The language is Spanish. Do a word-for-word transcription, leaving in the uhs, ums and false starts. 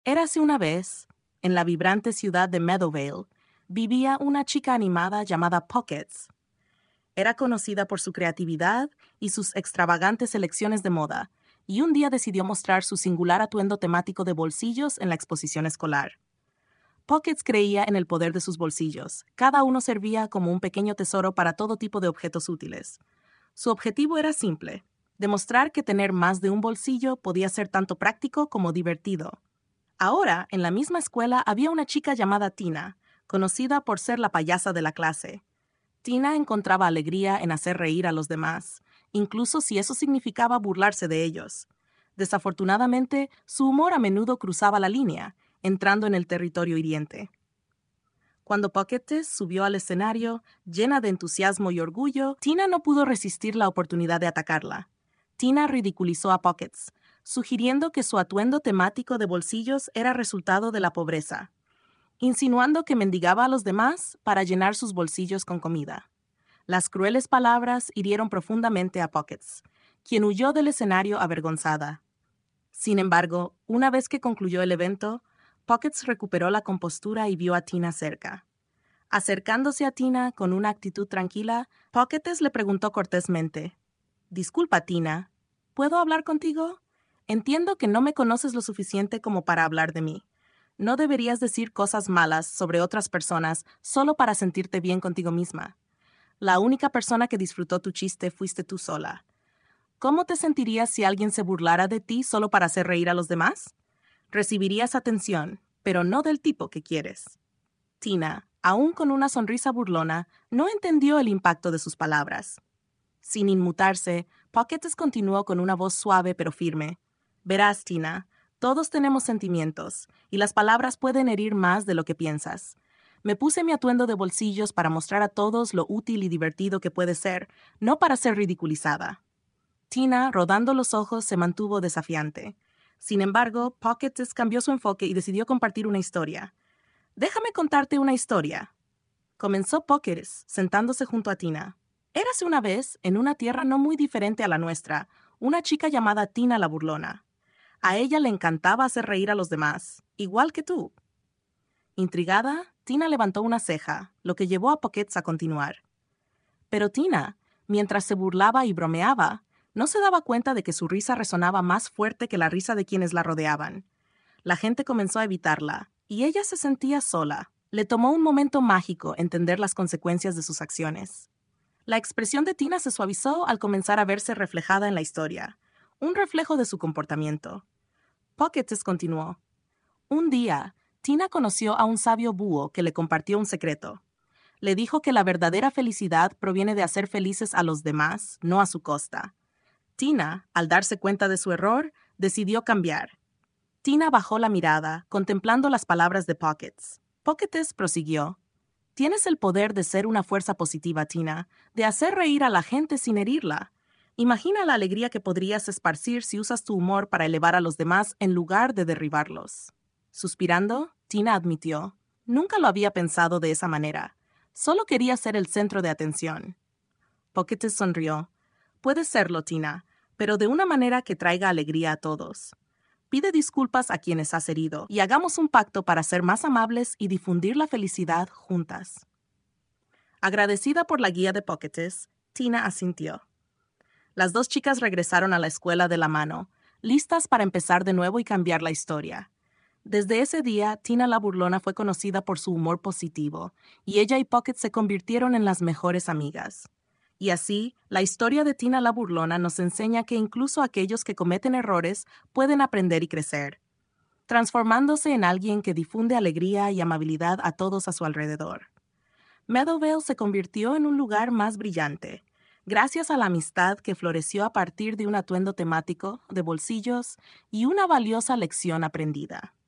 Érase una vez, en la vibrante ciudad de Meadowvale, vivía una chica animada llamada Pockets. Era conocida por su creatividad y sus extravagantes elecciones de moda, y un día decidió mostrar su singular atuendo temático de bolsillos en la exposición escolar. Pockets creía en el poder de sus bolsillos. Cada uno servía como un pequeño tesoro para todo tipo de objetos útiles. Su objetivo era simple: demostrar que tener más de un bolsillo podía ser tanto práctico como divertido. Ahora, en la misma escuela había una chica llamada Tina, conocida por ser la payasa de la clase. Tina encontraba alegría en hacer reír a los demás, incluso si eso significaba burlarse de ellos. Desafortunadamente, su humor a menudo cruzaba la línea, entrando en el territorio hiriente. Cuando Pockets subió al escenario, llena de entusiasmo y orgullo, Tina no pudo resistir la oportunidad de atacarla. Tina ridiculizó a Pockets, sugiriendo que su atuendo temático de bolsillos era resultado de la pobreza, insinuando que mendigaba a los demás para llenar sus bolsillos con comida. Las crueles palabras hirieron profundamente a Pockets, quien huyó del escenario avergonzada. Sin embargo, una vez que concluyó el evento, Pockets recuperó la compostura y vio a Tina cerca. Acercándose a Tina con una actitud tranquila, Pockets le preguntó cortésmente: «Disculpa, Tina, ¿puedo hablar contigo? Entiendo que no me conoces lo suficiente como para hablar de mí. No deberías decir cosas malas sobre otras personas solo para sentirte bien contigo misma. La única persona que disfrutó tu chiste fuiste tú sola. ¿Cómo te sentirías si alguien se burlara de ti solo para hacer reír a los demás? Recibirías atención, pero no del tipo que quieres». Tina, aún con una sonrisa burlona, no entendió el impacto de sus palabras. Sin inmutarse, Pockets continuó con una voz suave pero firme: «Verás, Tina, todos tenemos sentimientos, y las palabras pueden herir más de lo que piensas. Me puse mi atuendo de bolsillos para mostrar a todos lo útil y divertido que puede ser, no para ser ridiculizada». Tina, rodando los ojos, se mantuvo desafiante. Sin embargo, Pockets cambió su enfoque y decidió compartir una historia. «Déjame contarte una historia», comenzó Pockets, sentándose junto a Tina. «Érase una vez, en una tierra no muy diferente a la nuestra, una chica llamada Tina la burlona. A ella le encantaba hacer reír a los demás, igual que tú». Intrigada, Tina levantó una ceja, lo que llevó a Pockets a continuar. Pero Tina, mientras se burlaba y bromeaba, no se daba cuenta de que su risa resonaba más fuerte que la risa de quienes la rodeaban. La gente comenzó a evitarla, y ella se sentía sola. Le tomó un momento mágico entender las consecuencias de sus acciones. La expresión de Tina se suavizó al comenzar a verse reflejada en la historia, un reflejo de su comportamiento. Pockets continuó: «Un día, Tina conoció a un sabio búho que le compartió un secreto. Le dijo que la verdadera felicidad proviene de hacer felices a los demás, no a su costa. Tina, al darse cuenta de su error, decidió cambiar. Tina bajó la mirada, contemplando las palabras de Pockets. Pockets prosiguió: «Tienes el poder de ser una fuerza positiva, Tina, de hacer reír a la gente sin herirla. Imagina la alegría que podrías esparcir si usas tu humor para elevar a los demás en lugar de derribarlos». Suspirando, Tina admitió: «Nunca lo había pensado de esa manera. Solo quería ser el centro de atención». Pockets sonrió: «Puedes serlo, Tina, pero de una manera que traiga alegría a todos. Pide disculpas a quienes has herido y hagamos un pacto para ser más amables y difundir la felicidad juntas». Agradecida por la guía de Pockets, Tina asintió. Las dos chicas regresaron a la escuela de la mano, listas para empezar de nuevo y cambiar la historia. Desde ese día, Tina la burlona fue conocida por su humor positivo, y ella y Pockets se convirtieron en las mejores amigas. Y así, la historia de Tina la burlona nos enseña que incluso aquellos que cometen errores pueden aprender y crecer, transformándose en alguien que difunde alegría y amabilidad a todos a su alrededor. Meadowvale se convirtió en un lugar más brillante, gracias a la amistad que floreció a partir de un atuendo temático, de bolsillos y una valiosa lección aprendida.